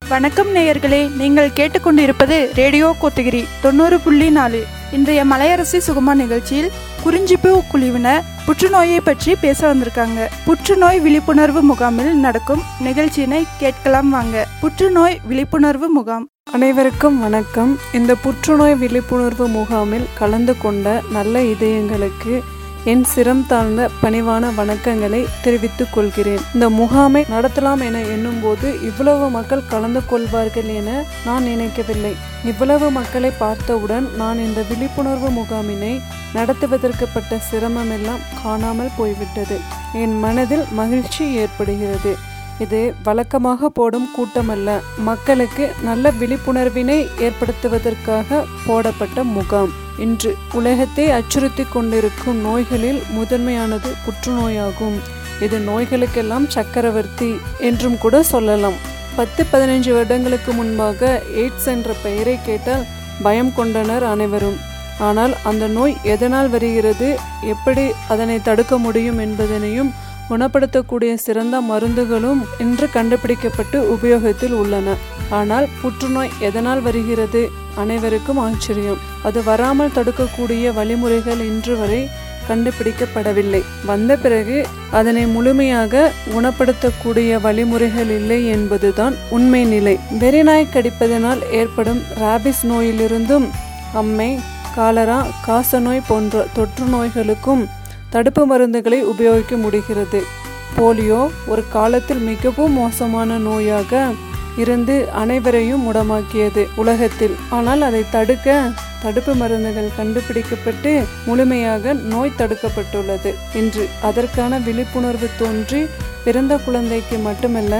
வணக்கம் நேயர்களே, நீங்கள் கேட்டுக்கொண்டிருப்பது ரேடியோ கோத்தகிரி 90.4. இன்றைய மலையரசி சுகமா நிகழ்ச்சியில் குறிஞ்சிப்பூ குழுவினர் புற்றுநோயை பற்றி பேச வந்திருக்காங்க. புற்றுநோய் விழிப்புணர்வு முகாமில் நடக்கும் நிகழ்ச்சியினை கேட்கலாம் வாங்க. புற்றுநோய் விழிப்புணர்வு முகாம். அனைவருக்கும் வணக்கம். இந்த புற்றுநோய் விழிப்புணர்வு முகாமில் கலந்து கொண்ட நல்ல இதயங்களுக்கு என் சிரம் தாழ்ந்த பணிவான வணக்கங்களை தெரிவித்துக் கொள்கிறேன். இந்த முகாமை நடத்தலாம் என எண்ணும்போது இவ்வளவு மக்கள் கலந்து கொள்வார்கள் என நான் நினைக்கவில்லை. இவ்வளவு மக்களை பார்த்தவுடன் நான் இந்த விழிப்புணர்வு முகாமினை நடத்துவதற்கு பட்ட சிரமமெல்லாம் காணாமல் போய்விட்டது. என் மனதில் மகிழ்ச்சி ஏற்படுகிறது. இது வழக்கமாக போடும் கூட்டமல்ல, மக்களுக்கு நல்ல விழிப்புணர்வினை ஏற்படுத்துவதற்காக போடப்பட்ட முகாம். இன்று உலகத்தை அச்சுறுத்தி கொண்டிருக்கும் நோய்களில் முதன்மையானது புற்றுநோயாகும். இது நோய்களுக்கெல்லாம் சக்கரவர்த்தி என்றும் கூட சொல்லலாம். 10-15 வருடங்களுக்கு முன்பாக எய்ட்ஸ் என்ற பெயரை கேட்டால் பயம் கொண்டனர் அனைவரும். ஆனால் அந்த நோய் எதனால் வருகிறது, எப்படி அதனை தடுக்க முடியும் என்பதனையும் குணப்படுத்தக்கூடிய சிறந்த மருந்துகளும் இன்று கண்டுபிடிக்கப்பட்டு உபயோகத்தில் உள்ளன. ஆனால் புற்றுநோய் எதனால் வருகிறது அனைவருக்கும் ஆச்சரியம். அது வராமல் தடுக்கக்கூடிய வழிமுறைகள் இன்று வரை கண்டுபிடிக்கப்படவில்லை. வந்த பிறகு அதனை முழுமையாக குணப்படுத்தக்கூடிய வழிமுறைகள் இல்லை என்பதுதான் உண்மை நிலை. வெறிநாய் கடிப்பதனால் ஏற்படும் ராபிஸ் நோயிலிருந்தும் அம்மை, காலரா, காசநோய் போன்ற தொற்று நோய்களுக்கும் தடுப்பு மருந்துகளை உபயோகிக்க முடிகிறது. போலியோ ஒரு காலத்தில் மிகவும் மோசமான நோயாக இருந்து அனைவரையும் முடமாக்கியது உலகத்தில். ஆனால் அதை தடுக்க தடுப்பு மருந்துகள் கண்டுபிடிக்கப்பட்டு முழுமையாக நோய் தடுக்கப்பட்டுள்ளது. இன்று அதற்கான விழிப்புணர்வு தோன்றி பிறந்த குழந்தைக்கு மட்டுமல்ல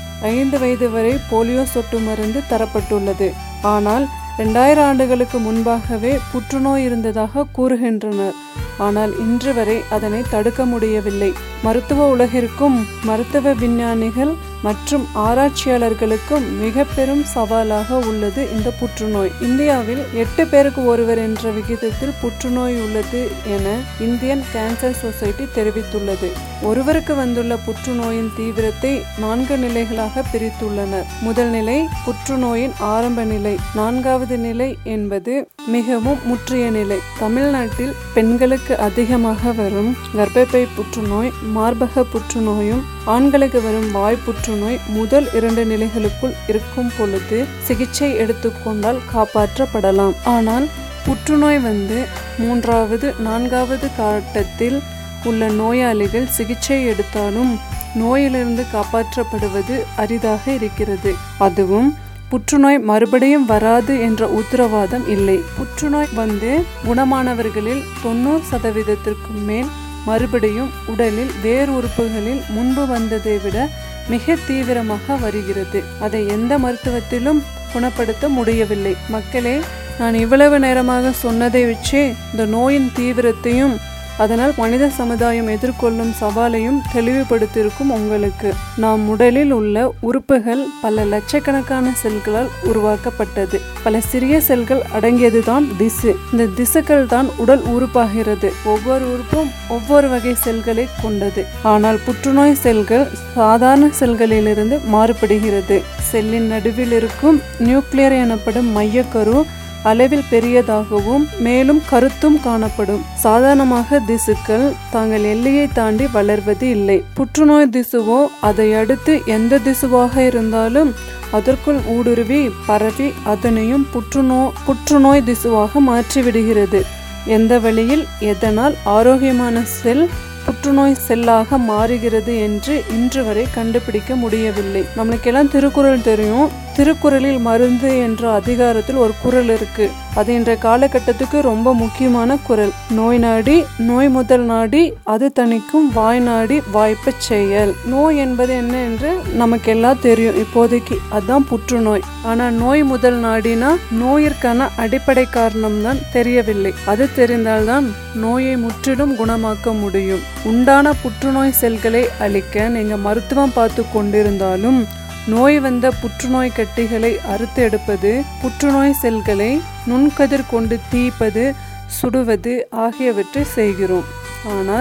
5 வயது வரை போலியோ சொட்டு மருந்து தரப்பட்டுள்ளது. ஆனால் 2000 ஆண்டுகளுக்கு முன்பாகவே புற்றுநோய் இருந்ததாக கூறுகின்றனர். ஆனால் இன்று வரை அதனை தடுக்க முடியவில்லை. மருத்துவ உலகிற்கும் மருத்துவ விஞ்ஞானிகள் மற்றும் ஆராய்ச்சியாளர்களுக்கும் மிக பெரும் சவாலாக உள்ளது இந்த புற்றுநோய். இந்தியாவில் 8 பேருக்கு ஒருவர் என்ற விகிதத்தில் புற்றுநோய் உள்ளது என இந்தியன் கேன்சர் சொசைட்டி தெரிவித்துள்ளது. ஒருவருக்கு வந்துள்ள புற்றுநோயின் தீவிரத்தை 4 நிலைகளாக பிரித்துள்ளனர். முதல் நிலை புற்றுநோயின் ஆரம்ப நிலை. 4வது நிலை என்பது மிகவும் முற்றிய நிலை. தமிழ்நாட்டில் பெண்களுக்கு அதிகமாக வரும் கர்ப்பப்பை புற்றுநோய், மார்பக புற்றுநோயும் ஆண்களுக்கு வரும் வாய் புற்றுநோய் முதல் 2 நிலைகளுக்குள் இருக்கும் பொழுது சிகிச்சை எடுத்துக்கொண்டால் காப்பாற்றப்படலாம். ஆனால் புற்றுநோய் வந்து 3வது 4வது கட்டத்தில் உள்ள நோயாளிகள் சிகிச்சை எடுத்தாலும் நோயிலிருந்து காப்பாற்றப்படுவது அரிதாக இருக்கிறது. அதுவும் புற்றுநோய் மறுபடியும் வராது என்ற உத்தரவாதம் இல்லை. புற்றுநோய் வந்து குணமானவர்களில் 90% மேல் மறுபடியும் உடலில் வேறு உறுப்புகளில் முன்பு வந்ததை விட மிக தீவிரமாக வருகிறது. அதை எந்த மருத்துவத்திலும் குணப்படுத்த முடியவில்லை. மக்களே, நான் இவ்வளவு நேரமாக சொன்னதை வச்சே இந்த நோயின் தீவிரத்தையும் அதனால் மனித சமுதாயம் எதிர்கொள்ளும் சவாலையும் தெளிவுபடுத்தியிருக்கும் உங்களுக்கு. நாம் உடலில் உள்ள உறுப்புகள் பல லட்சக்கணக்கான செல்களால் உருவாக்கப்பட்டது. பல சிறிய செல்கள் அடங்கியதுதான் திசு. இந்த திசுக்கள் தான் உடல் உறுப்பாகிறது. ஒவ்வொரு உறுப்பும் ஒவ்வொரு வகை செல்களை கொண்டது. ஆனால் புற்றுநோய் செல்கள் சாதாரண செல்களிலிருந்து மாறுபடுகிறது. செல்லின் நடுவில் இருக்கும் நியூக்ளியர் எனப்படும் மையக்கரு அளவில் பெரியதாகவும் மேலும் கருத்தும் காணப்படும். சாதாரணமாக திசுக்கள் தாங்கள் எல்லையை தாண்டி வளர்வது இல்லை. புற்றுநோய் திசுவோ அதை அடுத்து எந்த திசுவாக இருந்தாலும் அதற்குள் ஊடுருவி பரவி அதனையும் புற்றுநோய் திசுவாக மாற்றிவிடுகிறது. எந்த வழியில் எதனால் ஆரோக்கியமான செல் புற்றுநோய் செல்லாக மாறுகிறது என்று இன்று வரை கண்டுபிடிக்க முடியவில்லை. நம்மளுக்கெல்லாம் திருக்குறள் தெரியும். திருக்குறளில் மருந்து என்ற அதிகாரத்தில் ஒரு குறள் இருக்கு. அது இன்றைய காலகட்டத்துக்கு ரொம்ப முக்கியமான குறள். நோய் நாடி நோய் முதல் நாடி அது தணிக்கும் வாய் நாடி வாய்ப்ப செயல். நோய் என்பது என்ன என்று நமக்கு எல்லாம் தெரியும் இப்போதைக்கு. அதுதான் புற்றுநோய். ஆனா நோய் முதல் நாடினா நோயிற்கான அடிப்படை காரணம் தான் தெரியவில்லை. அது தெரிந்தால்தான் நோயை முற்றிலும் குணமாக்க முடியும். உண்டான புற்றுநோய் செல்களை அழிக்க நீங்க மருத்துவம் பார்த்து கொண்டிருந்தாலும் நோய் வந்த புற்றுநோய் கட்டிகளை அறுத்து எடுப்பது, புற்றுநோய் செல்களை நுண்கதிர் கொண்டு தீப்பது, சுடுவது ஆகியவற்றை செய்கிறோம். ஆனால்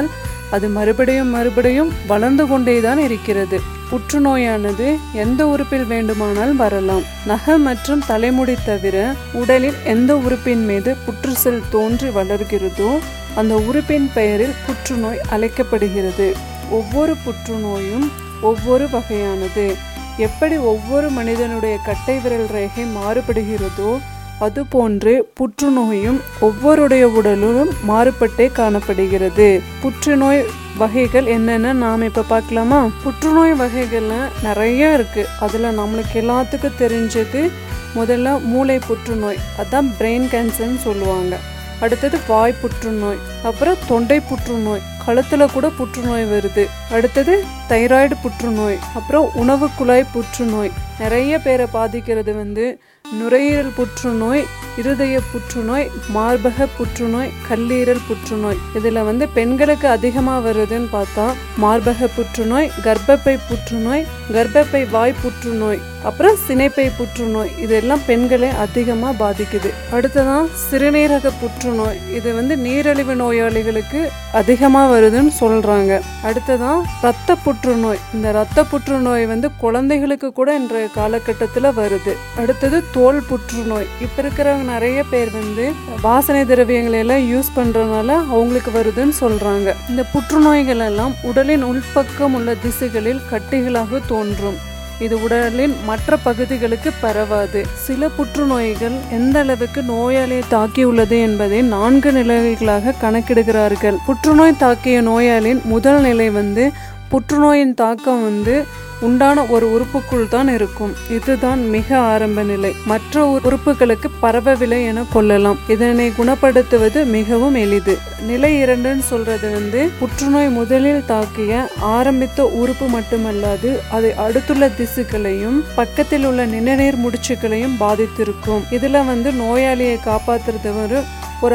அது மறுபடியும் வளர்ந்து கொண்டேதான் இருக்கிறது. புற்றுநோயானது எந்த உறுப்பில் வேண்டுமானால் வரலாம். நகை மற்றும் தலைமுடி தவிர உடலில் எந்த உறுப்பின் மீது புற்று செல் தோன்றி வளர்கிறதோ அந்த உறுப்பின் பெயரில் புற்றுநோய் அழைக்கப்படுகிறது. ஒவ்வொரு புற்றுநோயும் ஒவ்வொரு வகையானது. எப்படி ஒவ்வொரு மனிதனுடைய கட்டை விரல் ரேகை மாறுபடுகிறதோ அதுபோன்று புற்றுநோயும் ஒவ்வொருடைய உடலும் மாறுபட்டே காணப்படுகிறது. புற்றுநோய் வகைகள் என்னென்ன நாம் இப்போ பார்க்கலாமா? புற்றுநோய் வகைகள்ல நிறைய இருக்கு. அதில் நம்மளுக்கு எல்லாத்துக்கும் தெரிஞ்சது முதல்ல மூளை புற்றுநோய், அதான் பிரெயின் கேன்சர்னு சொல்லுவாங்க. அடுத்தது வாய் புற்றுநோய், அப்புறம் தொண்டை புற்றுநோய், கழுத்தில் கூட புற்றுநோய் வருது. அடுத்தது தைராய்டு புற்றுநோய், அப்புறம் உணவு குழாய் புற்றுநோய். நிறைய பேரை பாதிக்கிறது நுரையீரல் புற்றுநோய், இருதய புற்றுநோய், மார்பக புற்றுநோய், கல்லீரல் புற்றுநோய். இதில் பெண்களுக்கு அதிகமாக வருதுன்னு பார்த்தா மார்பக புற்றுநோய், கர்ப்பப்பை புற்றுநோய், கர்ப்பப்பை வாய் புற்றுநோய், அப்புறம் சினைப்பை புற்றுநோய். இதெல்லாம் பெண்களை அதிகமாக பாதிக்குது. அடுத்ததான் சிறுநீரக புற்றுநோய். இது நீரிழிவு நோயாளிகளுக்கு அதிகமாக வருதுன்னு சொல்றாங்க. அடுத்ததான் ரத்த புற்றுநோய். இந்த ரத்த புற்றுநோய் குழந்தைகளுக்கு கூட இன்றைய காலகட்டத்தில் வருது. அடுத்தது தோல் புற்றுநோய். இப்ப இருக்கிறவங்க நிறைய பேர் வாசனை திரவியங்களை எல்லாம் யூஸ் பண்றதுனால அவங்களுக்கு வருதுன்னு சொல்றாங்க. இந்த புற்றுநோய்கள் எல்லாம் உடலின் உள்பக்கம் உள்ள திசுகளில் கட்டிகளாக தோன்றும். இது உடலின் மற்ற பகுதிகளுக்கு பரவாது. சில புற்றுநோய்கள் எந்த அளவுக்கு நோயாளியை தாக்கியுள்ளது என்பதை 4 நிலைகளாக கணக்கிடுகிறார்கள். புற்றுநோய் தாக்கிய நோயாளியின் முதல் நிலை புற்றுநோயின் தாக்கம் உண்டான ஒரு உறுப்புக்குள் தான் இருக்கும். இதுதான் மிக ஆரம்ப நிலை. மற்ற உறுப்புகளுக்கு பரவவில்லை என கொள்ளலாம். இதனை குணப்படுத்துவது மிகவும் எளிது. நிலை 2ன்னு சொல்றது புற்றுநோய் முதலில் தாக்கிய ஆரம்பித்த உறுப்பு மட்டுமல்லாது அதை அடுத்துள்ள திசுக்களையும் பக்கத்தில் உள்ள நிணநீர் முடிச்சுகளையும் பாதித்திருக்கும். இதுல நோயாளியை காப்பாற்றுறது ஒரு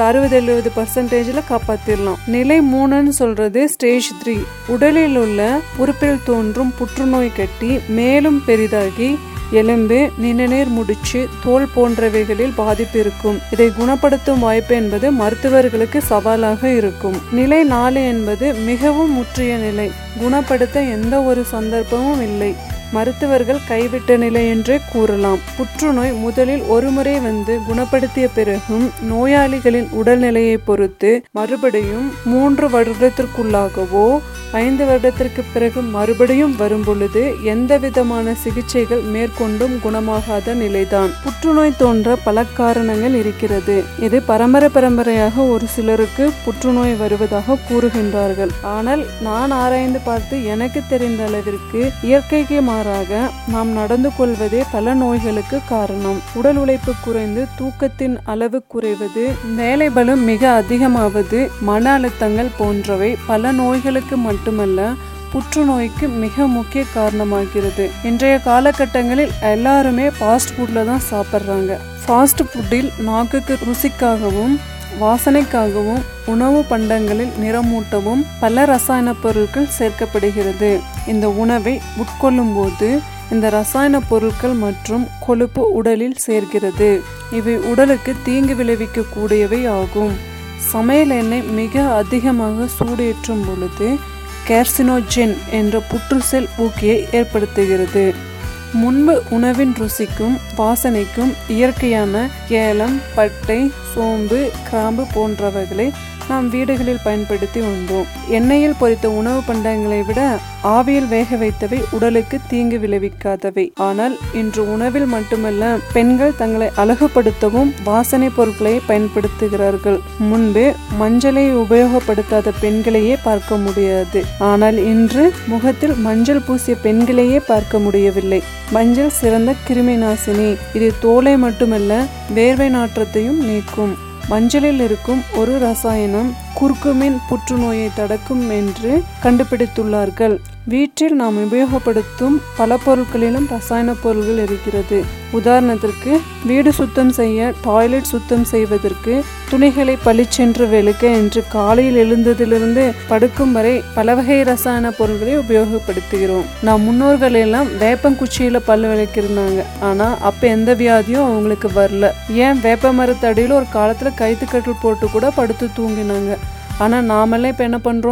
60-70% காப்பாத்திடலாம். நிலை 3ன்னு சொல்றது ஸ்டேஜ் 3. உடலில் உள்ள உறுப்பில் தோன்றும் புற்றுநோய் கட்டி மேலும் பெரிதாகி எலும்பு, நிணநீர் முடிச்சு, தோல் போன்றவைகளில் பாதிப்பு இருக்கும். இதை குணப்படுத்தும் வாய்ப்பு என்பது மருத்துவர்களுக்கு சவாலாக இருக்கும். நிலை 4 என்பது மிகவும் முற்றிய நிலை. குணப்படுத்த எந்த ஒரு சந்தர்ப்பமும் இல்லை. மருத்துவர்கள் கைவிட்ட நிலை என்றே கூறலாம். புற்றுநோய் முதலில் ஒருமுறை குணப்படுத்திய பிறகும் நோயாளிகளின் உடல்நிலையை பொறுத்து மறுபடியும் 3 வருடத்திற்குள்ளாகவோ 5 வருடத்திற்கு பிறகு மறுபடியும் வரும் பொழுது எந்த விதமான சிகிச்சைகள் மேற்கொண்டும் குணமாகாத நிலைதான். புற்றுநோய் தோன்ற பல காரணங்கள் இருக்கிறது. இது பரம்பரையாக ஒரு சிலருக்கு புற்றுநோய் வருவதாக கூறுகின்றார்கள். ஆனால் நான் ஆராய்ந்து பார்த்து எனக்கு தெரிந்த அளவிற்கு இயற்கைக்கு மாறாக நாம் நடந்து கொள்வதே பல நோய்களுக்கு காரணம். உடல் உழைப்பு குறைந்து தூக்கத்தின் அளவு குறைவது, வேலை பளு மிக அதிகமாவது, மன அழுத்தங்கள் போன்றவை பல நோய்களுக்கு மட்டுமல்ல புற்றுநோய்க்கு மிக முக்கிய காரணமாகிறது. இன்றைய காலகட்டங்களில் எல்லாருமே ஃபாஸ்ட் ஃபுட்ல தான் சாப்பிட்றாங்க. ஃபாஸ்ட் ஃபுட்டில் நாக்குக்கு ருசிக்காகவும் வாசனைக்காகவும் உணவு பண்டங்களில் நிறமூட்டவும் பல ரசாயன பொருட்கள் சேர்க்கப்படுகிறது. இந்த உணவை உட்கொள்ளும் போது இந்த ரசாயன பொருட்கள் மற்றும் கொழுப்பு உடலில் சேர்கிறது. இவை உடலுக்கு தீங்கு விளைவிக்க கூடியவை ஆகும். சமையல் எண்ணெய் மிக அதிகமாக சூடேற்றும் பொழுது கார்சினோஜென் என்ற புற்று செல் ஊக்கியை ஏற்படுத்துகிறது. முன்பு உணவின் ருசிக்கும் வாசனைக்கும் இயற்கையான ஏலம், பட்டை, சோம்பு, கிராம்பு போன்றவைகளை நாம் வீடுகளில் பயன்படுத்தி வந்தோம். எண்ணெயில் பொரித்த உணவு பண்டங்களை விட ஆவியில் வேக வைத்தவை உடலுக்கு தீங்கு விளைவிக்காதவை. ஆனால் இன்று உணவில் மட்டுமல்ல, பெண்கள் தங்களை அழகுபடுத்தவும் வாசனை பொருட்களை பயன்படுத்துகிறார்கள். முன்பு மஞ்சளை உபயோகப்படுத்தாத பெண்களையே பார்க்க முடியாது. ஆனால் இன்று முகத்தில் மஞ்சள் பூசிய பெண்களையே பார்க்க முடியவில்லை. மஞ்சள் சிறந்த கிருமி நாசினி. இது தோலை மட்டுமல்ல வேர்வை நாற்றத்தையும் நீக்கும். மஞ்சளில் இருக்கும் ஒரு ரசாயனம் குர்குமின் புற்றுநோயை தடுக்கும் என்று கண்டுபிடித்துள்ளார்கள். வீட்டில் நாம் உபயோகப்படுத்தும் பல பொருட்களிலும் ரசாயன பொருட்கள் இருக்கிறது. உதாரணத்திற்கு வீடு சுத்தம் செய்ய, டாய்லெட் சுத்தம் செய்வதற்கு, துணிகளை பளிச்சென்று வெளுக்க என்று காலையில் எழுந்ததிலிருந்து படுக்கும் வரை பல வகை ரசாயன பொருட்களை உபயோகப்படுத்துகிறோம். நாம் முன்னோர்கள் எல்லாம் வேப்பங்குச்சியில பல் விளக்கிருந்தாங்க. ஆனா அப்ப எந்த வியாதியும் அவங்களுக்கு வரல. ஏன் வேப்ப மரத்தடியில் ஒரு காலத்துல கைத்துக்கட்டில் போட்டு கூட படுத்து தூங்கினாங்க. ஆனால் நாமெல்லாம் இப்போ என்ன பண்ணுறோம்?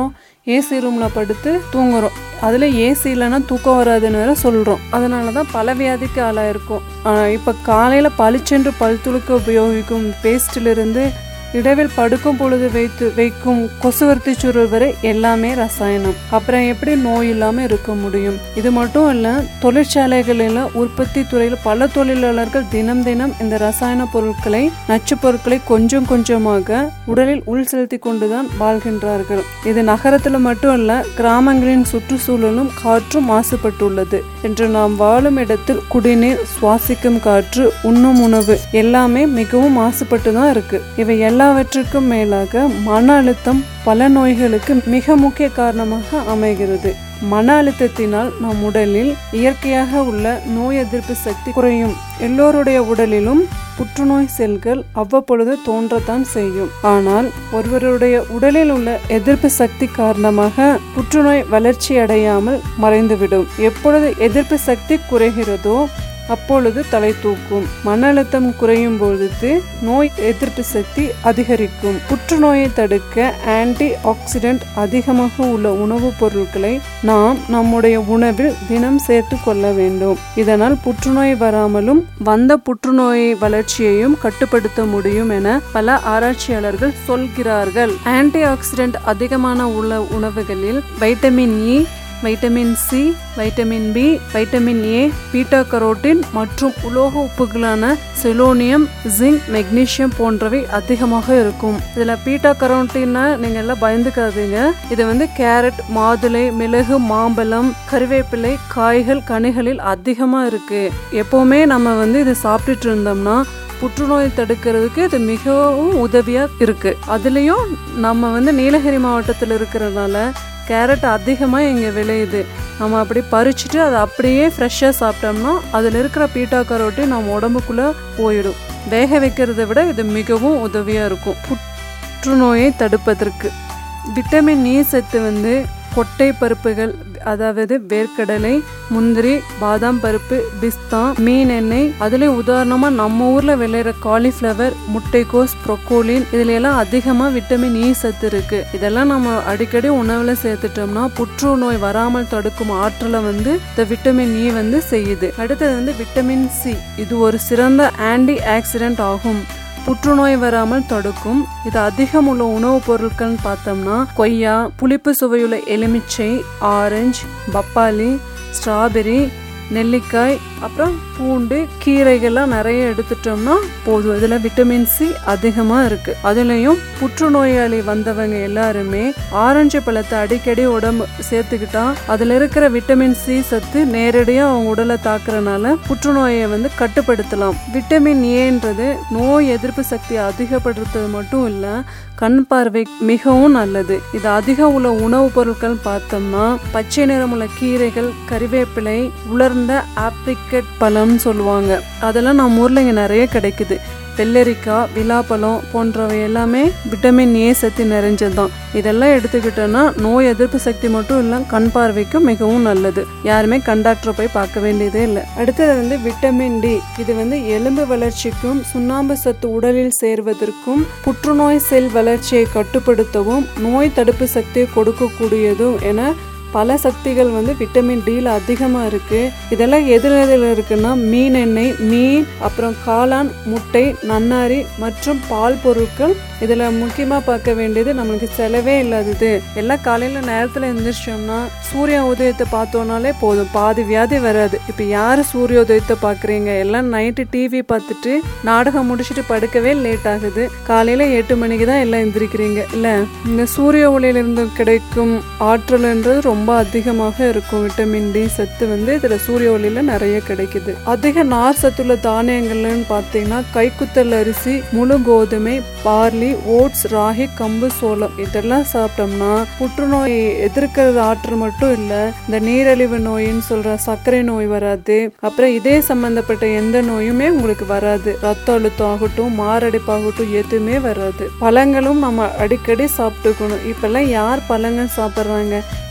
ஏசி ரூமில் படுத்து தூங்குறோம். அதில் ஏசி இல்லைன்னா தூக்கம் வராதுன்னு வேற சொல்கிறோம். அதனால தான் பல வியாதிக்கு ஆளாயிருக்கும். இப்போ காலையில் பளிச்சென்று பல் துளுக்க உபயோகிக்கும் பேஸ்டிலிருந்து இடவில் படுக்கும் பொழுது வைக்கும் கொசுவர்த்தி சுருள் வரை எல்லாமே ரசாயனம். அப்புறம் எப்படி நோய் இல்லாமல் இருக்க முடியும்? இது மட்டும் இல்லை, தொழிற்சாலைகளில் உற்பத்தி துறையில் பல தொழிலாளர்கள் தினம் தினம் இந்த ரசாயன பொருட்களை, நச்சு பொருட்களை கொஞ்சம் கொஞ்சமாக உடலில் உள் செலுத்தி கொண்டுதான் வாழ்கின்றார்கள். இது நகரத்தில் மட்டும் இல்லை, கிராமங்களின் சுற்றுச்சூழலும் காற்றும் மாசுபட்டுள்ளது. என்று நாம் வாழும் இடத்தில் குடிநீர், சுவாசிக்கும் காற்று, உண்ணும் உணவு எல்லாமே மிகவும் மாசுபட்டு தான் இருக்கு. இவை எல்லாவற்றுக்கும் மேலாக மன அழுத்தம் பல நோய்களுக்கு மிக முக்கிய காரணமாக அமைகிறது. மன அழுத்தத்தினால் நம் உடலில் இயற்கையாக உள்ள நோய் எதிர்ப்பு சக்தி குறையும். எல்லோருடைய உடலிலும் புற்றுநோய் செல்கள் அவ்வப்பொழுது தோன்றத்தான் செய்யும். ஆனால் ஒருவருடைய உடலில் உள்ள எதிர்ப்பு சக்தி காரணமாக புற்றுநோய் வளர்ச்சி அடையாமல் மறைந்துவிடும். எப்பொழுது எதிர்ப்பு சக்தி குறைகிறதோ அப்பொழுது தலை தூக்கும். மன அழுத்தம் குறையும் பொழுது நோய் எதிர்ப்பு சக்தி அதிகரிக்கும். புற்றுநோயை தடுக்க ஆன்டி ஆக்சிடென்ட் அதிகமாக உள்ள உணவுப் பொருட்களை நாம் நம்முடைய உணவில் தினம் சேர்த்து கொள்ள வேண்டும். இதனால் புற்றுநோய் வராமலும் வந்த புற்றுநோய் வளர்ச்சியையும் கட்டுப்படுத்த முடியும் என பல ஆராய்ச்சியாளர்கள் சொல்கிறார்கள். ஆன்டி ஆக்சிடென்ட் அதிகமான உள்ள உணவுகளில் vitamin E, vitamin C, vitamin B, vitamin A, beta carotene மற்றும் உலோக உப்புகளான செலோனியம், ஜிங்க், மெக்னீசியம் போன்றவை அதிகமாக இருக்கும். இதில் பீட்டா கரோட்டின்னா நீங்கள் எல்லாம் பயந்துக்காதீங்க. இது கேரட், மாதுளை, மிளகு, மாம்பழம், கறிவேப்பிலை, காய்கள், கனிகளில் அதிகமாக இருக்கு. எப்போவுமே நம்ம இதை சாப்பிட்டுட்டு இருந்தோம்னா புற்றுநோய் தடுக்கிறதுக்கு இது மிகவும் உதவியாக இருக்கு. அதுலேயும் நம்ம நீலகிரி மாவட்டத்தில் இருக்கிறதுனால கேரட் அதிகமாக இங்கே விளையுது. நம்ம அப்படி பறிச்சுட்டு அதை அப்படியே ஃப்ரெஷ்ஷாக சாப்பிட்டோம்னா அதில் இருக்கிற பீட்டா கரோட்டின் நம்ம உடம்புக்குள்ளே போயிடும். வேக வைக்கிறத விட இது மிகவும் உதவியாக இருக்கும் புற்றுநோயை தடுப்பதற்கு. விட்டமின் இ சத்து கொட்டை பருப்புகள், அதாவது வேர்க்கடலை, முந்திரி, பாதாம் பருப்பு, பிஸ்தா, மீன் எண்ணெய், அதுல உதாரணமா நம்ம ஊர்ல விளையிற காலிஃப்ளவர், முட்டைக்கோஸ், ப்ரொக்கோலின், இதுல எல்லாம் அதிகமா விட்டமின் இ சத்து இருக்கு. இதெல்லாம் நம்ம அடிக்கடி உணவுல சேர்த்துட்டோம்னா புற்றுநோய் வராமல் தடுக்கும் ஆற்றலை இந்த விட்டமின் இ செய்யுது. அடுத்தது விட்டமின் சி. இது ஒரு சிறந்த ஆன்டி ஆக்சிடென்ட் ஆகும். புற்றுநோய் வராமல் தடுக்கும். இது அதிகம் உள்ள உணவுப் பொருட்கள்னு பார்த்தோம்னா கொய்யா, புளிப்பு சுவையுள்ள எலுமிச்சை, ஆரஞ்சு, பப்பாளி, ஸ்ட்ராபெரி, நெல்லிக்காய், அப்புறம் பூண்டு, கீரைகள்லாம் நிறைய எடுத்துட்டோம்னா போதும். இதில் விட்டமின் சி அதிகமாக இருக்குது. அதுலேயும் புற்றுநோயாளி வந்தவங்க எல்லாருமே ஆரஞ்சு பழத்தை அடிக்கடி உடம்பு சேர்த்துக்கிட்டா அதில் இருக்கிற விட்டமின் சி சத்து நேரடியாக அவங்க உடலை தாக்குறதுனால புற்றுநோயை கட்டுப்படுத்தலாம். விட்டமின் ஏன்றது நோய் எதிர்ப்பு சக்தியை அதிகப்படுத்துறது மட்டும் இல்லை, கண் பார்வை மிகவும் நல்லது. இது அதிகம் உள்ள உணவுப் பொருட்கள் பார்த்தோம்னா பச்சை நிறமுள்ள கீரைகள், கறிவேப்பிலை, உலர்ந்த ஆப்ரிக்கட் பழம்னு சொல்லுவாங்க. அதெல்லாம் நம்ம ஊரில் இங்கே நிறைய கிடைக்குது. வெள்ளரிக்காய், விலாப்பழம் போன்றவை எல்லாமே விட்டமின் ஏ சத்து நிறைஞ்சதுதான். இதெல்லாம் எடுத்துக்கிட்டோன்னா நோய் எதிர்ப்பு சக்தி மட்டும் இல்லை, கண் பார்வைக்கும் மிகவும் நல்லது. யாருமே கண் டாக்டரை போய் பார்க்க வேண்டியதே இல்லை. அடுத்தது விட்டமின் டி. இது எலும்பு வளர்ச்சிக்கும், சுண்ணாம்பு சத்து உடலில் சேர்வதற்கும், புற்றுநோய் செல் வளர்ச்சியை கட்டுப்படுத்தவும், நோய் தடுப்பு சக்தியை கொடுக்கக்கூடியதும் என பல சக்திகள் விட்டமின் டியில் அதிகமாக இருக்குது. இதெல்லாம் எதில் இருக்குன்னா மீன் எண்ணெய், மீன், அப்புறம் காளான், முட்டை, நன்னாரி மற்றும் பால் பொருட்கள். இதில் முக்கியமாக பார்க்க வேண்டியது நம்மளுக்கு செலவே இல்லாதது. எல்லாம் காலையில் நேரத்தில் எழுந்திரிச்சோம்னா சூரிய உதயத்தை பார்த்தோன்னாலே போதும், பாதி வியாதி வராது. இப்போ யார் சூரிய உதயத்தை பார்க்குறீங்க? எல்லாம் நைட்டு டிவி பார்த்துட்டு நாடகம் முடிச்சுட்டு படுக்கவே லேட் ஆகுது. காலையில் 8 மணிக்கு தான் எல்லாம் எந்திரிக்கிறீங்க இல்லை? இந்த சூரிய ஒளியிலிருந்து கிடைக்கும் ஆற்றல்ன்றது ரொம்ப அதிகமாக இருக்கும். விட்டமின் டி சத்து இதில் சூரிய ஒளியில் நிறைய கிடைக்குது. அதிக நார் சத்துள்ள தானியங்கள்னு பார்த்தீங்கன்னா கைக்குத்தல் அரிசி, முழு கோதுமை, பார்லி, ஓட்ஸ், ராகி, கம்பு, சோளம் இதெல்லாம் சாப்பிட்டோம்னா புற்றுநோய் எதிர்க்கிறது ஆற்றல் மட்டும் இல்லை, இந்த நீரிழிவு நோயின்னு சொல்ற சர்க்கரை நோய் வராது. அப்புறம் இதே சம்பந்தப்பட்ட எந்த நோயுமே உங்களுக்கு வராது. ரத்த அழுத்தம் ஆகட்டும், மாரடைப்பாகட்டும் எதுவுமே வராது. பழங்களும் நம்ம அடிக்கடி சாப்பிட்டுக்கணும். இப்பெல்லாம் யார் பழங்கள் சாப்பிட்றாங்க? எல்லாரும்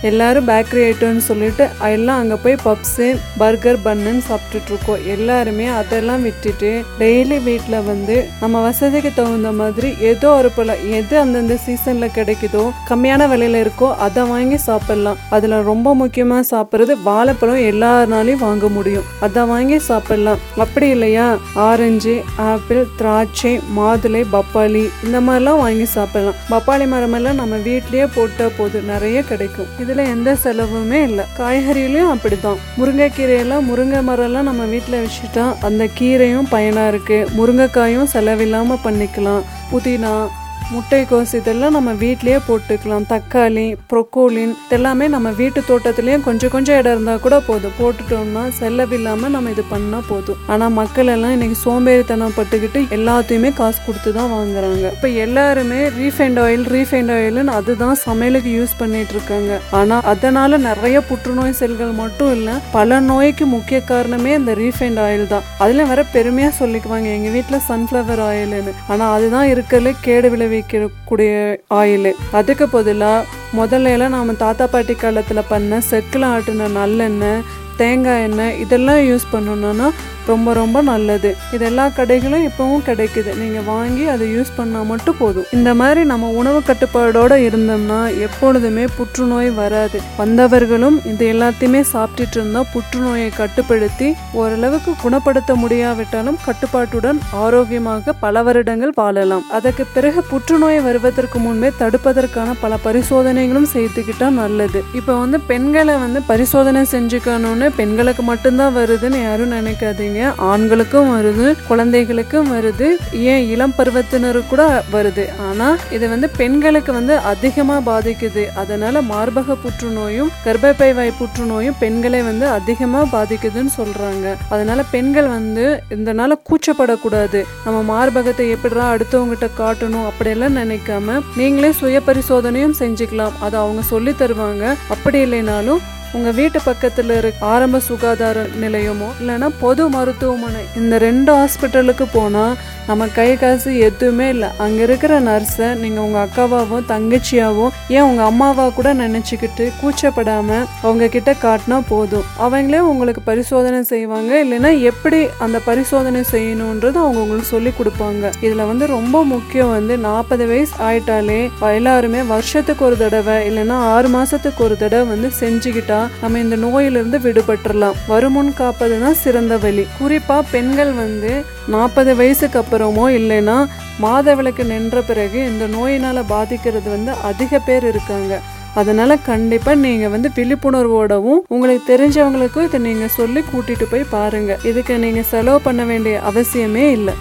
பேக்கரி ஐட்டம்னு சொல்லிட்டு எல்லாம் அங்கே போய் பப்ஸு பர்கர் பன்னுன்னு சாப்பிட்டுட்டு இருக்கோம். எல்லாருமே அதெல்லாம் விட்டுட்டு டெய்லி வீட்டில் வந்து நம்ம வசதிக்கு தகுந்த மாதிரி ஏதோ ஒரு பழம் எது அந்தந்த சீசனில் கிடைக்குதோ கம்மியான விலையில இருக்கோ அதை வாங்கி சாப்பிடலாம். அதில் ரொம்ப முக்கியமாக சாப்பிட்றது வாழைப்பழம் எல்லாருனாலையும் வாங்க முடியும், அதை வாங்கி சாப்பிடலாம். அப்படி இல்லையா ஆரஞ்சு, ஆப்பிள், திராட்சை, மாதுளை, பப்பாளி இந்த மாதிரிலாம் வாங்கி சாப்பிடலாம். பப்பாளி மரமெல்லாம் நம்ம வீட்லேயே போட்டால் போதும், நிறைய கிடைக்கும். இதில் எந்த செலவுமே இல்லை. காய்கறிலையும் அப்படிதான். முருங்கைக்கீரையெல்லாம் முருங்கை மரம்லாம் நம்ம வீட்டில் வச்சுட்டா அந்த கீரையும் பயனாக இருக்குது, முருங்கைக்காயும் செலவில்லாமல் பண்ணிக்கலாம். புதினா, முட்டைக்கோஸ் இதெல்லாம் நம்ம வீட்லேயே போட்டுக்கலாம். தக்காளி, ப்ரொக்கோலின் இதெல்லாமே நம்ம வீட்டு தோட்டத்துலேயும் கொஞ்சம் கொஞ்சம் இடம் இருந்தால் கூட போதும், போட்டுட்டோம்னா செலவில்லாமல் நம்ம இது பண்ணால் போதும். ஆனால் மக்கள் எல்லாம் இன்னைக்கு சோம்பேறித்தனம் பட்டுக்கிட்டு எல்லாத்தையுமே காசு கொடுத்து தான் வாங்குறாங்க. இப்போ எல்லாருமே ரீஃபைண்ட் ஆயில்னு அதுதான் சமையலுக்கு யூஸ் பண்ணிட்டு இருக்காங்க. ஆனால் அதனால நிறைய புற்றுநோய் செல்கள் மட்டும் இல்லை, பல நோய்க்கு முக்கிய காரணமே இந்த ரீஃபைண்ட் ஆயில் தான். அதில் வேற பெருமையாக சொல்லிக்குவாங்க எங்கள் வீட்டில் சன்ஃப்ளவர் ஆயில்னு. ஆனால் அதுதான் இருக்கிறதுல கேடு விளைவிக்கக்கூடிய ஆயில். அதுக்கு பதிலாக முதல்ல எல்லாம் நம்ம தாத்தா பாட்டி காலத்தில் பண்ண செக்கில் ஆட்டின நல்லெண்ணெய், தேங்காய் எண்ணெய் இதெல்லாம் யூஸ் பண்ணணும்னா ரொம்ப ரொம்ப நல்லது. இது எல்லா கடைகளும் இப்பவும் கிடைக்குது, நீங்கள் வாங்கி அதை யூஸ் பண்ணால் மட்டும் போதும். இந்த மாதிரி நம்ம உணவு கட்டுப்பாடோடு இருந்தோம்னா எப்பொழுதுமே புற்றுநோய் வராது. வந்தவர்களும் இது எல்லாத்தையுமே சாப்பிட்டுட்டு இருந்தால் புற்றுநோயை கட்டுப்படுத்தி ஓரளவுக்கு குணப்படுத்த முடியாவிட்டாலும் கட்டுப்பாட்டுடன் ஆரோக்கியமாக பல வருடங்கள் வாழலாம். அதற்கு பிறகு புற்றுநோய் வருவதற்கு முன்பே தடுப்பதற்கான பல பரிசோதனைகளும் செய்துக்கிட்டா நல்லது. இப்போ வந்து பெண்களை வந்து பரிசோதனை செஞ்சுக்கணும்னு பெண்களுக்கு மட்டும்தான் வருதுன்னு யாரும் நினைக்காதீங்க. ஆண்களுக்கும் வருது, குழந்தைகளுக்கும் வருது, ஏன் இளம் பருவத்தினருக்கு கூட வருது. ஆனா இது வந்து பெண்களுக்கு வந்து அதிகமா பாதிக்குது. அதனால மார்பக புற்றுநோயும் கர்ப்பப்பை வாய் புற்றுநோயும் பெண்களை வந்து அதிகமா பாதிக்குதுன்னு சொல்றாங்க. அதனால பெண்கள் வந்து இதனால கூச்சப்படக்கூடாது. நம்ம மார்பகத்தை எப்படிடா அடுத்தவங்கிட்ட காட்டணும் அப்படியெல்லாம் நினைக்காம நீங்களே சுய பரிசோதனையும் செஞ்சுக்கலாம். அதை அவங்க சொல்லி தருவாங்க. அப்படி இல்லைனாலும் உங்கள் வீட்டு பக்கத்தில் இருக்க ஆரம்ப சுகாதார நிலையமோ இல்லைன்னா பொது மருத்துவமனை இந்த 2 ஹாஸ்பிட்டலுக்கு போனால் நம்ம கை காசு எதுவுமே இல்லை. அங்கே இருக்கிற நர்ஸை நீங்கள் உங்கள் அக்காவாவோ தங்கச்சியாவோ ஏன் உங்கள் அம்மாவா கூட நினச்சிக்கிட்டு கூச்சப்படாமல் அவங்க கிட்ட காட்டினா போதும். அவங்களே உங்களுக்கு பரிசோதனை செய்வாங்க. இல்லைன்னா எப்படி அந்த பரிசோதனை செய்யணுன்றது அவங்க உங்களுக்கு சொல்லி கொடுப்பாங்க. இதில் வந்து ரொம்ப முக்கியம் வந்து 40 வயசு ஆயிட்டாலே எல்லாருமே வருஷத்துக்கு ஒரு தடவை இல்லைன்னா 6 மாதத்துக்கு ஒரு தடவை வந்து செஞ்சுக்கிட்டா நம்ம இந்த நோயிலிருந்து விடுபட்டுறலாம். வருமுன் காப்பது தான் சிறந்த வழி. குறிப்பா பெண்கள் வந்து 40 வயசுக்கு அப்புறமோ இல்லைன்னா மாதவிலக்கு நின்ற பிறகு இந்த நோயினால பாதிக்கிறது வந்து அதிக பேர் இருக்காங்க. அதனால கண்டிப்பா நீங்க வந்து விழிப்புணர்வோடவும் உங்களுக்கு தெரிஞ்சவங்களுக்கும் இதை நீங்க சொல்லி கூட்டிட்டு போய் பாருங்க. இதுக்கு நீங்க செலவு பண்ண வேண்டிய அவசியமே இல்லை.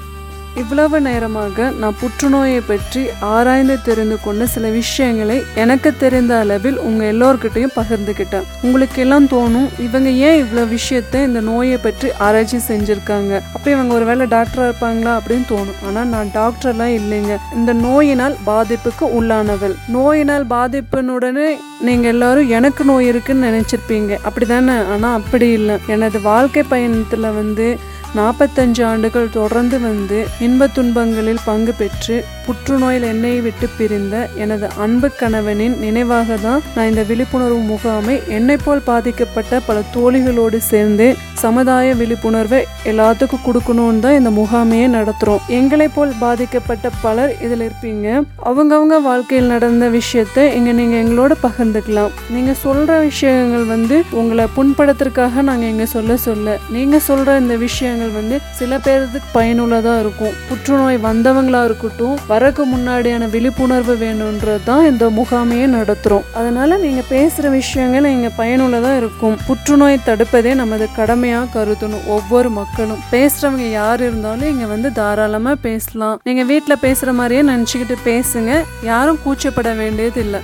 இவ்வளவு நேரமாக நான் புற்றுநோயை பற்றி ஆராய்ந்து தெரிந்து கொண்ட சில விஷயங்களை எனக்கு தெரிந்த அளவில் உங்க எல்லோர்கிட்டையும் பகிர்ந்துக்கிட்டேன். உங்களுக்கு எல்லாம் தோணும், இவங்க ஏன் இவ்வளவு விஷயத்த இந்த நோயை பற்றி ஆராய்ச்சி செஞ்சிருக்காங்க, அப்ப இவங்க ஒருவேளை டாக்டரா இருப்பாங்களா அப்படின்னு தோணும். ஆனா நான் டாக்டர்லாம் இல்லைங்க, இந்த நோயினால் பாதிப்புக்கு உள்ளானவள். நோயினால் பாதிப்பினுடனே நீங்க எல்லாரும் எனக்கு நோய் இருக்குன்னு நினைச்சிருப்பீங்க, அப்படிதானே? ஆனா அப்படி இல்லை. எனது வாழ்க்கை பயணத்துல வந்து 45 ஆண்டுகள் தொடர்ந்து வந்து இன்ப துன்பங்களில் பங்கு பெற்று புற்றுநோயில் என்னை விட்டு பிரிந்த எனது அன்பு கணவனின் நினைவாக தான் நான் இந்த விழிப்புணர்வு முகாமை என்னை போல் பாதிக்கப்பட்ட பல தோழிகளோடு சேர்ந்து சமுதாய விழிப்புணர்வை எல்லாத்துக்கும் கொடுக்கணும்னு தான் இந்த முகாமையே நடத்துகிறோம். எங்களை போல் பாதிக்கப்பட்ட பலர் இதில் இருப்பீங்க. அவங்கவுங்க வாழ்க்கையில் நடந்த விஷயத்தை நீங்கள் எங்களோட பகிர்ந்துக்கலாம். நீங்கள் சொல்கிற விஷயங்கள் வந்து உங்களை புண்படுத்துறதுக்காக நாங்கள் இங்கே சொல்ல நீங்கள் சொல்கிற இந்த விஷயங்கள் வந்து சில பேருக்கு பயனுள்ளதாக இருக்கும். புற்றுநோய் வந்தவங்களா இருக்கட்டும், வரக்கு முன்னாடியான விழிப்புணர்வு வேணுன்றது தான் இந்த முகாமையே நடத்துகிறோம். அதனால நீங்கள் பேசுகிற விஷயங்கள் இங்கே பயனுள்ளதாக இருக்கும். புற்றுநோய் தடுப்பதே நமது கடமையாக கருதணும். ஒவ்வொரு மக்களும் பேசுகிறவங்க யார் இருந்தாலும் இங்கே வந்து தாராளமாக பேசலாம். நீங்கள் வீட்டில் பேசுகிற மாதிரியே நினச்சிக்கிட்டு பேசுங்க, யாரும் கூச்சப்பட வேண்டியது இல்லை.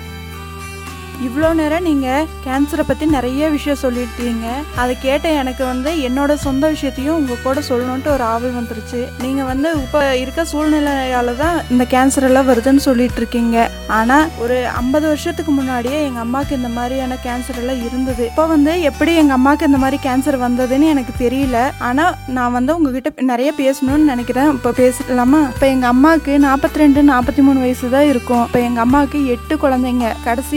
இவ்வளோ நேரம் நீங்கள் கேன்சரை பற்றி நிறைய விஷயம் சொல்லிட்டீங்க. அதை கேட்ட எனக்கு வந்து என்னோட சொந்த விஷயத்தையும் உங்கள் கூட சொல்லணுன்ட்டு ஒரு ஆவல் வந்துருச்சு. நீங்கள் வந்து இப்போ இருக்க சூழ்நிலையால் தான் இந்த கேன்சர் எல்லாம் வருதுன்னு சொல்லிட்டு இருக்கீங்க. ஆனால் ஒரு 50 வருஷத்துக்கு முன்னாடியே எங்கள் அம்மாவுக்கு இந்த மாதிரியான கேன்சர் எல்லாம் இருந்தது. இப்போ வந்து எப்படி எங்கள் அம்மாவுக்கு இந்த மாதிரி கேன்சர் வந்ததுன்னு எனக்கு தெரியல. ஆனால் நான் வந்து உங்ககிட்ட நிறைய பேசணும்னு நினைக்கிறேன். இப்போ பேசலாமா? இப்போ எங்கள் அம்மாவுக்கு 42-43 வயசு தான் இருக்கும். இப்போ எங்கள் அம்மாவுக்கு 8 குழந்தைங்க. கடைசியாக இருந்தால்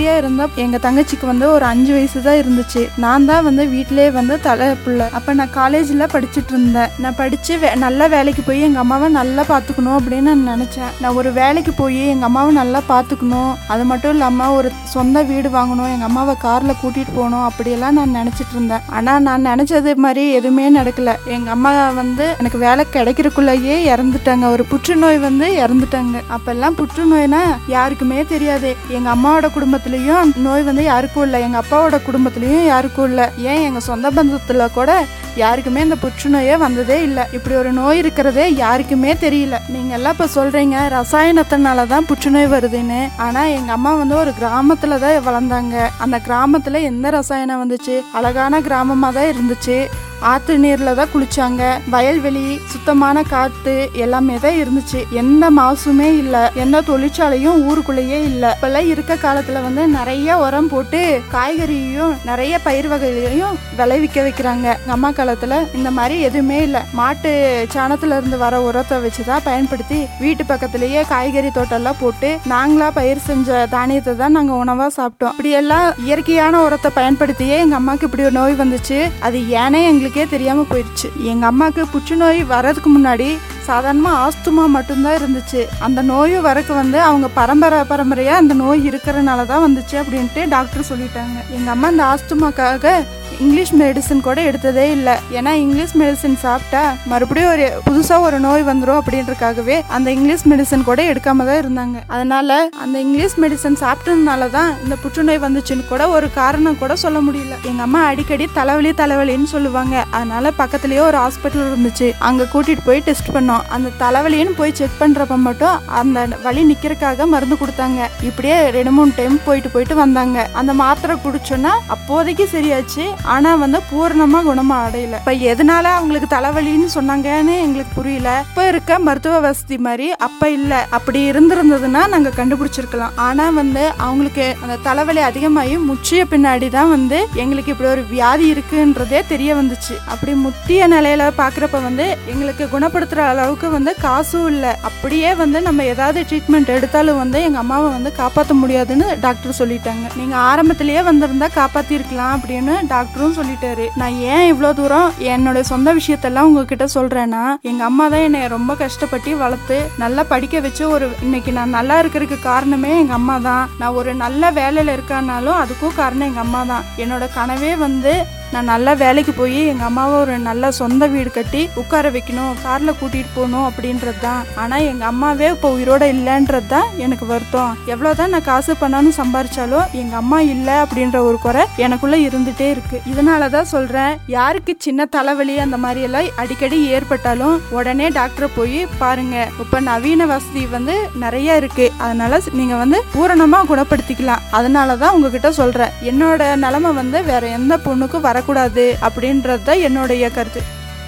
எங்கள் தங்கச்சிக்கு வந்து ஒரு 5 வயசு தான் இருந்துச்சு. நான் தான் வந்து வீட்டிலே வந்து தலை பிள்ளை. அப்போ நான் காலேஜில் படிச்சுட்டு இருந்தேன். நான் படித்து நல்ல வேலைக்கு போய் எங்கள் அம்மாவை நல்லா பார்த்துக்கணும் அப்படின்னு நான் நினச்சேன். நான் ஒரு வேலைக்கு போய் எங்கள் அம்மாவை நல்லா பார்த்துக்கணும், அது மட்டும் இல்லாமல் ஒரு சொந்த வீடு வாங்கணும், எங்கள் அம்மாவை காரில் கூட்டிகிட்டு போகணும் அப்படியெல்லாம் நான் நினச்சிட்டு இருந்தேன். ஆனால் நான் நினச்சது மாதிரி எதுவுமே நடக்கலை. எங்கள் அம்மா வந்து எனக்கு வேலை கிடைக்கிறக்குள்ளேயே இறந்துட்டாங்க. ஒரு புற்றுநோய் வந்து இறந்துட்டாங்க. அப்பெல்லாம் புற்றுநோய்னா யாருக்குமே தெரியாது. எங்கள் அம்மாவோட குடும்பத்துலேயும் நோய் வந்து யாருக்கும் இல்லை, எங்கள் அப்பாவோட குடும்பத்துலேயும் யாருக்கும் இல்லை. ஏன் எங்கள் சொந்த பந்தத்தில் கூட யாருக்குமே இந்த புற்றுநோயே வந்ததே இல்லை. இப்படி ஒரு நோய் இருக்கிறதே யாருக்குமே தெரியல. நீங்க எல்லாம் இப்ப சொல்றீங்க ரசாயனத்தினால தான் புற்றுநோய் வருதுன்னு. ஆனா எங்க அம்மா வந்து ஒரு கிராமத்துல தான் வளர்ந்தாங்க. அந்த கிராமத்துல எந்த ரசாயனம் வந்துச்சு? அழகான கிராமமா தான் இருந்துச்சு. ஆற்று நீர்ல தான் குளிச்சாங்க. வயல்வெளி, சுத்தமான காத்து எல்லாமே தான் இருந்துச்சு. எந்த மாசுமே இல்லை, எந்த தொழிற்சாலையும் ஊருக்குள்ளேயே இல்லை. இப்பெல்லாம் இருக்க காலத்துல வந்து நிறைய உரம் போட்டு காய்கறியையும் நிறைய பயிர் வகைகளையும் விளைவிக்க வைக்கிறாங்க. அம்மா காலத்துல இந்த மாதிரி எதுவுமே இல்லை. மாட்டு சாணத்துல இருந்து வர உரத்தை வச்சுதான் பயன்படுத்தி வீட்டு பக்கத்திலேயே காய்கறி தோட்டம்லாம் போட்டு நாங்களா பயிர் செஞ்ச தானியத்தை தான் நாங்க உணவா சாப்பிட்டோம். இப்படியெல்லாம் இயற்கையான உரத்தை பயன்படுத்தியே எங்க அம்மாக்கு இப்படி ஒரு நோய் வந்துச்சு. அது ஏனே எங்களுக்கே தெரியாம போயிடுச்சு. எங்க அம்மாக்கு புற்றுநோய் வர்றதுக்கு முன்னாடி சாதாரணமா ஆஸ்துமா மட்டும்தான் இருந்துச்சு. அந்த நோயும் வரக்கு வந்து அவங்க பரம்பரையா அந்த நோய் இருக்கிறனால தான் வந்துச்சு அப்படின்ட்டு டாக்டர் சொல்லிட்டாங்க. எங்க அம்மா இந்த ஆஸ்துமாக்காக இங்கிலீஷ் மெடிசன் கூட எடுத்ததே இல்லை. ஏன்னா இங்கிலீஷ் மெடிசன் சாப்பிட்டா மறுபடியும் ஒரு புதுசா ஒரு நோய் வந்துடும் அப்படின்றதுக்காகவே அந்த இங்கிலீஷ் மெடிசன் கூட எடுக்காம தான் இருந்தாங்க. அதனால அந்த இங்கிலீஷ் மெடிசன் சாப்பிட்டதுனால தான் இந்த புற்றுநோய் வந்துச்சுன்னு கூட ஒரு காரணம் கூட சொல்ல முடியல. எங்க அம்மா அடிக்கடி தலைவலின்னு சொல்லுவாங்க. அதனால பக்கத்துலயே ஒரு ஹாஸ்பிட்டல் இருந்துச்சு. அங்க கூட்டிட்டு போய் டெஸ்ட் பண்ணோம். அந்த தலைவலின்னு போய் செக் பண்றப்ப மட்டும் அந்த வலி நிக்கிறதுக்காக மருந்து கொடுத்தாங்க. இப்படியே 2-3 டைம் போயிட்டு வந்தாங்க. அந்த மாத்திரை குடிச்சோன்னா அப்போதைக்கு சரியாச்சு. ஆனா வந்து பூரணமா குணமா அடையல. இப்ப எதனால அவங்களுக்கு தலைவலின்னு சொன்னாங்கன்னு எங்களுக்கு புரியல. இப்ப இருக்க மருத்துவ வசதி மாதிரி அப்ப இல்ல. அப்படி இருந்திருந்ததுன்னா நாங்க கண்டுபிடிச்சிருக்கலாம். ஆனா வந்து அவங்களுக்கு அந்த தலைவலி அதிகமாகி முற்றிய பின்னாடி தான் வந்து எங்களுக்கு இப்படி ஒரு வியாதி இருக்குன்றதே தெரிய வந்துச்சு. அப்படி முத்திய நிலையில பாக்குறப்ப வந்து எங்களுக்கு குணப்படுத்துற அளவுக்கு வந்து காசும் இல்ல. அப்படியே வந்து நம்ம ஏதாவது ட்ரீட்மெண்ட் எடுத்தாலும் வந்து எங்க அம்மாவை வந்து காப்பாற்ற முடியாதுன்னு டாக்டர் சொல்லிட்டாங்க. நீங்க ஆரம்பத்திலேயே வந்திருந்தா காப்பாத்தி இருக்கலாம் அப்படின்னு டாக்டரும் சொல்லிட்டாரு. நான் ஏன் இவ்வளவு தூரம் என்னோட சொந்த விஷயத்தெல்லாம் உங்ககிட்ட சொல்றேன்னா, எங்க அம்மா தான் என்னை ரொம்ப கஷ்டப்பட்டு வளர்த்து நல்லா படிக்க வச்சு இன்னைக்கு நான் நல்லா இருக்கிறதுக்கு காரணமே எங்க அம்மா தான். நான் ஒரு நல்ல வேலையில இருக்கனாலும் அதுக்கும் காரணம் எங்க அம்மா தான். என்னோட கனவே வந்து நான் நல்லா வேலைக்கு போய் எங்கள் அம்மாவை ஒரு நல்ல சொந்த வீடு கட்டி உட்கார வைக்கணும், காரில் கூட்டிகிட்டு போகணும் அப்படின்றது தான். ஆனால் எங்கள் அம்மாவே இப்போ உயிரோட இல்லைன்றது தான் எனக்கு வருத்தம். எவ்வளோதான் நான் காசு பண்ணாலும் சம்பாரிச்சாலும் எங்கள் அம்மா இல்லை அப்படின்ற ஒரு குறை எனக்குள்ளே இருந்துகிட்டே இருக்குது. இதனால தான் சொல்கிறேன், யாருக்கு சின்ன தலைவலி அந்த மாதிரியெல்லாம் அடிக்கடி ஏற்பட்டாலும் உடனே டாக்டரை போய் பாருங்க. இப்போ நவீன வசதி வந்து நிறைய இருக்குது. அதனால நீங்கள் வந்து பூரணமாக குணப்படுத்திக்கலாம். அதனால தான் உங்ககிட்ட சொல்கிறேன். என்னோட நிலைமை வந்து வேற எந்த பொண்ணுக்கும் வரக்கூடாது அப்படின்றது தான் என்னுடைய கருத்து.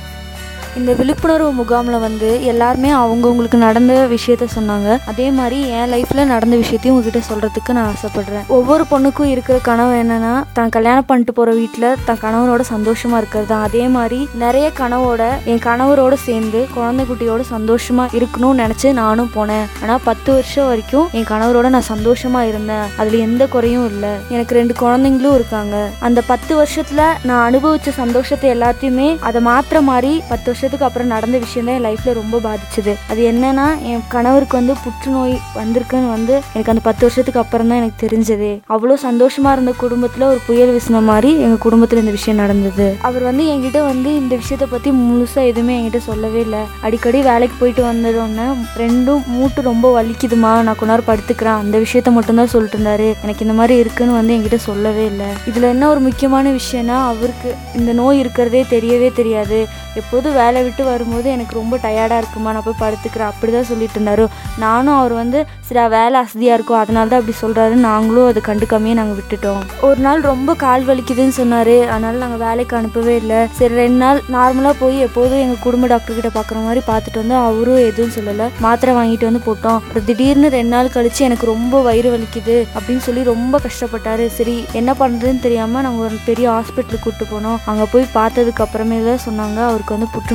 இந்த விழிப்புணர்வு முகாமில் வந்து எல்லாருமே அவங்கவுங்களுக்கு நடந்த விஷயத்த சொன்னாங்க. அதே மாதிரி என் லைஃப்பில் நடந்த விஷயத்தையும் உங்ககிட்ட சொல்கிறதுக்கு நான் ஆசைப்படுறேன். ஒவ்வொரு பொண்ணுக்கும் இருக்கிற கனவு என்னென்னா, தான் கல்யாணம் பண்ணிட்டு போகிற வீட்டில் தான் கணவரோட சந்தோஷமாக இருக்கிறது தான். அதே மாதிரி நிறைய கனவோட என் கணவரோடு சேர்ந்து குழந்தை குட்டியோட சந்தோஷமாக இருக்கணும்னு நினச்சி நானும் போனேன். ஆனால் 10 வருஷம் வரைக்கும் என் கணவரோட நான் சந்தோஷமாக இருந்தேன். அதில் எந்த குறையும் இல்லை. எனக்கு 2 குழந்தைங்களும் இருக்காங்க. அந்த 10 வருஷத்தில் நான் அனுபவித்த சந்தோஷத்தை எல்லாத்தையுமே அதை மாற்ற மாதிரி 10 வருஷத்துக்கு அப்புறம் நடந்த விஷயம் தான் என் லைஃப்ல ரொம்ப பாதிச்சது. அது என்னன்னா, என் கணவருக்கு வந்து புற்றுநோய் வந்திருக்குன்னு வந்து எனக்கு அந்த 10 வருஷத்துக்கு அப்புறம் தான் எனக்கு தெரிஞ்சது. அவ்வளோ சந்தோஷமா இருந்த குடும்பத்துல ஒரு புயல் வீசின மாதிரி எங்க குடும்பத்துல இந்த விஷயம் நடந்தது. அவர் வந்து என்கிட்ட வந்து இந்த விஷயத்த பத்தி முழுசா எதுவுமே என்கிட்ட சொல்லவே இல்லை. அடிக்கடி வேலைக்கு போயிட்டு வந்ததோடனே 2 மூட்டு ரொம்ப வலிக்குதுமா, நான் கொஞ்ச நேரம் படுத்துக்கிறேன், அந்த விஷயத்த மட்டும்தான் சொல்லிட்டு இருந்தாரு. எனக்கு இந்த மாதிரி இருக்குன்னு வந்து என்கிட்ட சொல்லவே இல்லை. இதுல என்ன ஒரு முக்கியமான விஷயம்னா, அவருக்கு இந்த நோய் இருக்கிறதே தெரியவே தெரியாது. எப்போதும் வேலை விட்டு வரும்போது எனக்கு ரொம்ப டயர்டாக இருக்குமா, நான் போய் படுத்துக்கிறேன் அப்படி தான் சொல்லிட்டு இருந்தாரு. நானும் அவர் வந்து சரி வேலை அசதியாக இருக்கும் அதனால தான் அப்படி சொல்கிறாரு, நாங்களும் அதை கண்டுக்காமையே நாங்கள் விட்டுட்டோம். ஒரு நாள் ரொம்ப கால் வலிக்குதுன்னு சொன்னார். அதனால நாங்கள் வேலைக்கு அனுப்பவே இல்லை. சரி 2 நாள் நார்மலாக போய் எப்போதும் எங்கள் குடும்ப டாக்டர்கிட்ட பார்க்குற மாதிரி பார்த்துட்டு வந்து அவரும் எதுவும் சொல்லலை. மாத்திரை வாங்கிட்டு வந்து போட்டோம். அப்புறம் திடீர்னு 2 நாள் கழிச்சு எனக்கு ரொம்ப வயிறு வலிக்குது அப்படின்னு சொல்லி ரொம்ப கஷ்டப்பட்டாரு. சரி என்ன பண்ணுறதுன்னு தெரியாமல் நாங்கள் ஒரு பெரிய ஹாஸ்பிட்டலுக்கு கூப்பிட்டு போனோம். அங்கே போய் பார்த்ததுக்கு அப்புறமே தான் சொன்னாங்க அவருக்கு வந்து புற்றுநோய்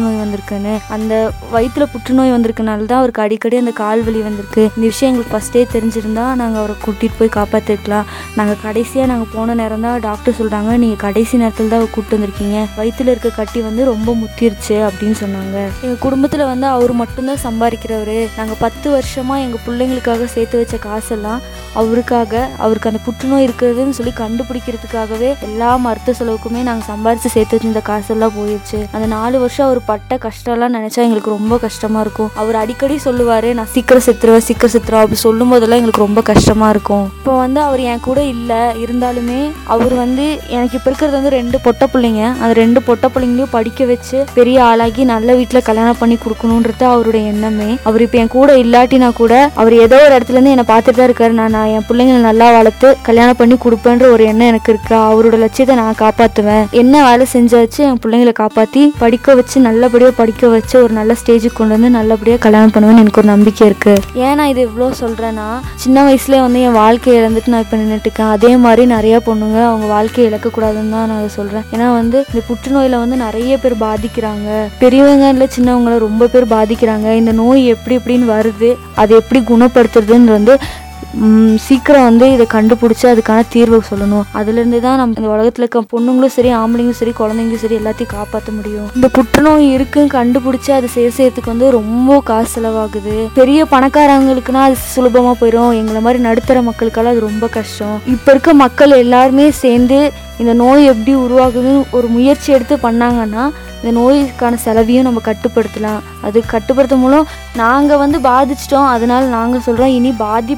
புற்றுநோய் வந்திருக்குன்னு. அந்த வயிற்றுல புற்றுநோய் வந்திருக்கனால தான் அவருக்கு அடிக்கடி அந்த கால் வலி வந்திருக்கு. இந்த விஷயம் எங்களுக்கு ஃபஸ்ட்டே தெரிஞ்சிருந்தா நாங்கள் அவரை கூட்டிகிட்டு போய் காப்பாற்றிருக்கலாம். நாங்கள் கடைசியாக நாங்கள் போன நேரம் தான் டாக்டர் சொல்கிறாங்க, நீங்கள் கடைசி நேரத்தில் தான் கூப்பிட்டு வந்திருக்கீங்க, வயிற்றுல இருக்க கட்டி ரொம்ப முத்திருச்சு அப்படின்னு சொன்னாங்க. எங்கள் குடும்பத்தில் அவர் மட்டும்தான் சம்பாதிக்கிறவர். நாங்கள் 10 வருஷமாக எங்கள் பிள்ளைங்களுக்காக சேர்த்து வச்ச காசெல்லாம் அவருக்கு அந்த புற்றுநோய் இருக்கிறதுன்னு சொல்லி கண்டுபிடிக்கிறதுக்காகவே எல்லா மருத்துவ செலவுக்குமே நாங்கள் சம்பாரித்து சேர்த்து வச்சிருந்த காசெல்லாம் போயிடுச்சு. அந்த 4 வருஷம் அவர் பட்ட கஷ்டம்லாம் நினச்சா எங்களுக்கு ரொம்ப கஷ்டமாக இருக்கும். அவர் அடிக்கடி சொல்லுவார், நான் சீக்கிரம் செத்துருவேன் அப்படி சொல்லும் போதெல்லாம் எங்களுக்கு ரொம்ப கஷ்டமாக இருக்கும். இப்போ அவர் என் கூட இல்லை, இருந்தாலுமே அவர் எனக்கு இப்போ இருக்கிறது 2 பொட்டை பிள்ளைங்க. அந்த 2 பொட்டை பிள்ளைங்களையும் படிக்க வச்சு பெரிய ஆளாகி நல்ல வீட்டில் கல்யாணம் பண்ணி கொடுக்கணுன்றது அவருடைய எண்ணமே. அவர் இப்போ என் கூட இல்லாட்டினா கூட அவர் ஏதோ ஒரு இடத்துலேருந்து என்னை பார்த்துட்டு தான் இருக்காரு. நான் என் பிள்ளைங்களை நல்லா வளர்த்து கல்யாணம் பண்ணி கொடுப்பேன்ற ஒரு எண்ணம் எனக்கு இருக்கா. அவரோட லட்சியத்தை நான் காப்பாற்றுவேன். என்ன வேலை செஞ்சாச்சு என் பிள்ளைங்களை காப்பாற்றி படிக்க வச்சு நல்லபடியாக படிக்க வச்சு ஒரு நல்ல ஸ்டேஜுக்கு கொண்டு வந்து நல்லபடியாக கல்யாணம் பண்ணுவேன்னு எனக்கு ஒரு நம்பிக்கை இருக்குது. ஏன் நான் இது இவ்வளோ சொல்கிறேன்னா, சின்ன வயசுலேயே என் வாழ்க்கையை இழந்துட்டு நான் இப்போ நின்றுட்டுருக்கேன். அதே மாதிரி நிறையா பொண்ணுங்க அவங்க வாழ்க்கையை இழக்கக்கூடாதுன்னு தான் நான் சொல்கிறேன். ஏன்னா இந்த புற்றுநோயில் நிறைய பேர் பாதிக்கிறாங்க. பெரியவங்க இல்லை சின்னவங்களை ரொம்ப பேர் பாதிக்கிறாங்க. இந்த நோய் எப்படின்னு வருது, அதை எப்படி குணப்படுத்துறதுன்னு சீக்கிரம் இதை கண்டுபிடிச்சி அதுக்கான தீர்வு சொல்லணும். அதுலேருந்து தான் நம்ம இந்த உலகத்தில் இருக்க பொண்ணுங்களும் சரி, ஆம்பளைங்களும் சரி, குழந்தைங்களும் சரி எல்லாத்தையும் காப்பாற்ற முடியும். இந்த புற்றுநோய் இருக்குன்னு கண்டுபிடிச்சி அதை செய்யறதுக்கு ரொம்ப காசு செலவாகுது. பெரிய பணக்காரங்களுக்குன்னா அது சுலபமாக போயிடும். எங்களை மாதிரி நடுத்தர மக்களுக்கெல்லாம் அது ரொம்ப கஷ்டம். இப்போ இருக்க மக்கள் எல்லாருமே சேர்ந்து இந்த நோய் எப்படி உருவாகுதுன்னு ஒரு முயற்சி எடுத்து பண்ணாங்கன்னா இந்த நோய்க்கான செலவையும் நம்ம கட்டுப்படுத்தலாம். அது கட்டுப்படுத்த மூலம் நாங்கள் பாதிச்சிட்டோம். அதனால நாங்கள் சொல்கிறோம், இனி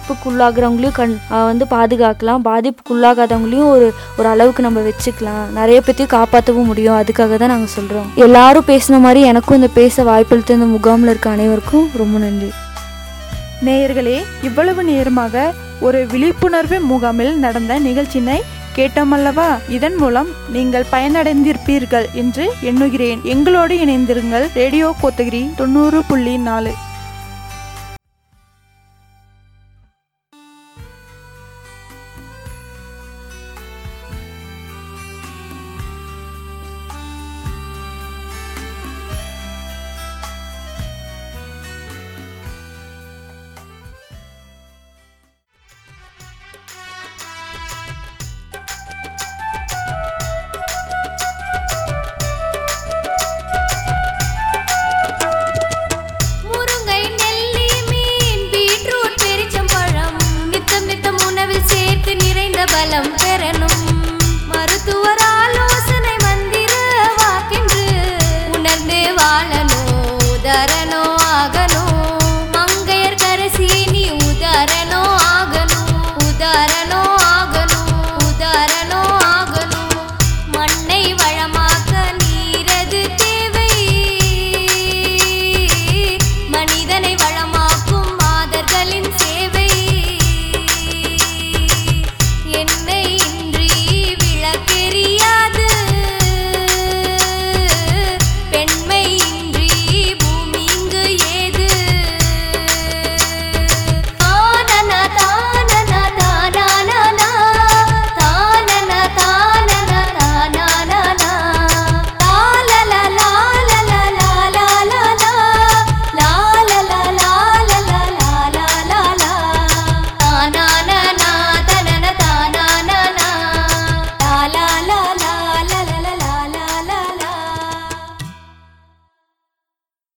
பாதிப்புக்குள்ளாகிறவங்களையும் பாதுகாக்கலாம், பாதிப்புக்குள்ளாகாதவங்களையும் ஒரு அளவுக்கு நம்ம வச்சுக்கலாம், நிறைய பேர்த்தையும் காப்பாற்றவும் முடியும். அதுக்காக தான் நாங்கள் சொல்கிறோம். எல்லாரும் பேசின மாதிரி எனக்கும் இந்த பேச வாய்ப்பளித்த இந்த முகாமில் இருக்க அனைவருக்கும் ரொம்ப நன்றி. நேயர்களே, இவ்வளவு நேரமாக ஒரு விழிப்புணர்வு முகாமில் நடந்த நிகழ்ச்சியினை கேட்டோமல்லவா? இதன் மூலம் நீங்கள் பயனடைந்திருப்பீர்கள் என்று எண்ணுகிறேன். எங்களோடு இணைந்திருங்கள். ரேடியோ கோத்தகிரி 90.4.